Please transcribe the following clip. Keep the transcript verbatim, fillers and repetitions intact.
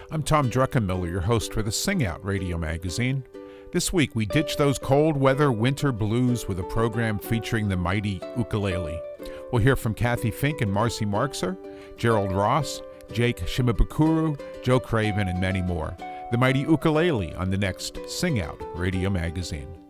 I'm Tom Druckenmiller, your host for the Sing Out radio magazine. This week we ditch those cold weather winter blues with a program featuring the mighty ukulele. We'll hear from Kathy Fink and Marcy Marxer, Gerald Ross, Jake Shimabukuro, Joe Craven, and many more. The mighty ukulele on the next Sing Out radio magazine.